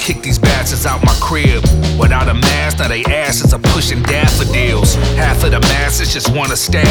kick these bastards out my crib. Without a mask, now they asses are pushing daffodils. Half of the masses just wanna stab